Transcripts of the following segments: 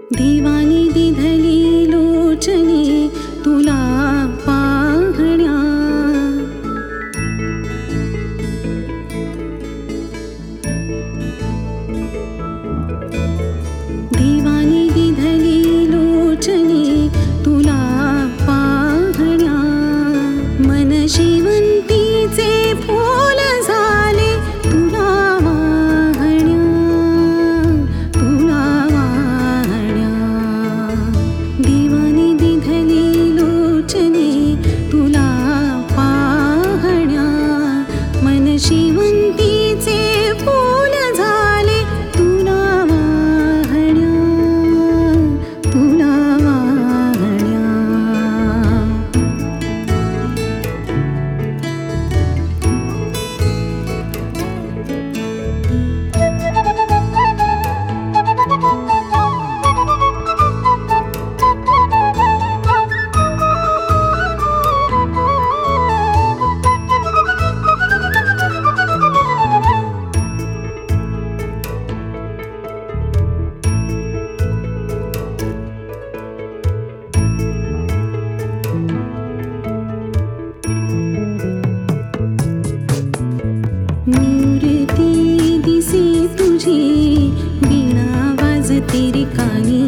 देवानी दिधली लोचने तुला पाहण्या, देवानी दिधली लोचने तुला पाहण्या, मन शेवंतीचे फूल झाले तुला वाहण्या, तुला वाहण्या. देवानी दिधली लोचने तुला पाहण्या, मन शेवंतीचे फूल झाले तुला वाहण्या, तुला वाहण्या. मूर्ती दिसे तुझी वीणा वाजते रे कानी,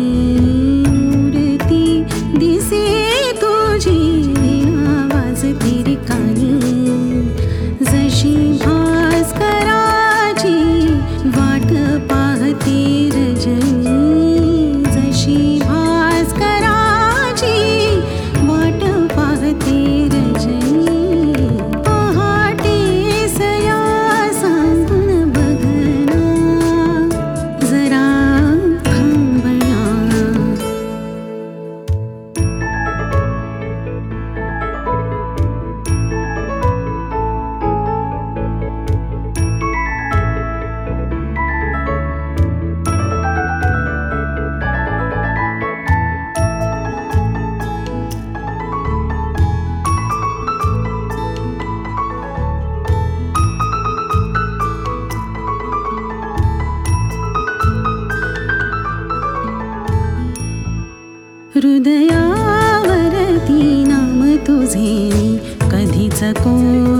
मूर्ती दिसे तुझी वीणा वाजते रे कानी. जशी भास्कराची वाट पाहते रजनी, जशी भास्कराची वाट पाहते रजनी. हृदयावरती नाम तुझे कधीच कोण